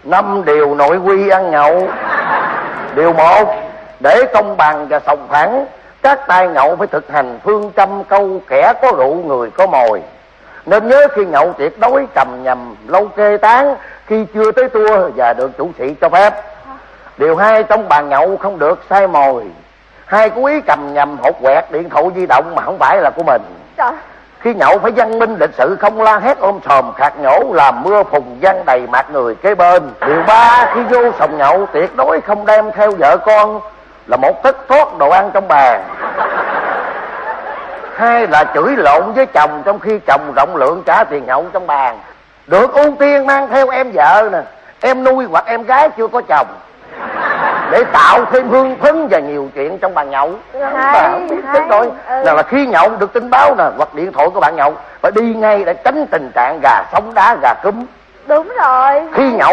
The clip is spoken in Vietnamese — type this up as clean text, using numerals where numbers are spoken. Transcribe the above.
5 điều nội quy ăn nhậu. Điều 1, để công bằng và sòng phẳng, các tay nhậu phải thực hành phương châm câu kẻ có rượu người có mồi. Nên nhớ khi nhậu tuyệt đối cầm nhầm lâu kê tán khi chưa tới tua và được chủ sĩ cho phép. Điều 2, trong bàn nhậu không được sai mồi. Hay cố ý cầm nhầm hột quẹt điện thoại di động mà không phải là của mình. Trời. Khi nhậu phải văn minh lịch sự, không la hét ôm sòm khạc nhổ làm mưa phùn văng đầy mặt người kế bên. Điều 3, khi vô sòng nhậu tuyệt đối không đem theo vợ con là một thất thoát đồ ăn trong bàn. 2 là chửi lộn với chồng trong khi chồng rộng lượng trả tiền nhậu trong bàn. Được ưu tiên mang theo em vợ nè, em nuôi hoặc em gái chưa có chồng, để tạo thêm hương phấn và nhiều chuyện trong bàn nhậu. Không biết tính rồi. Là khi nhậu được tin báo nè hoặc điện thoại của bạn nhậu phải đi ngay để tránh tình trạng gà sống đá gà cúm. Đúng rồi. Khi nhậu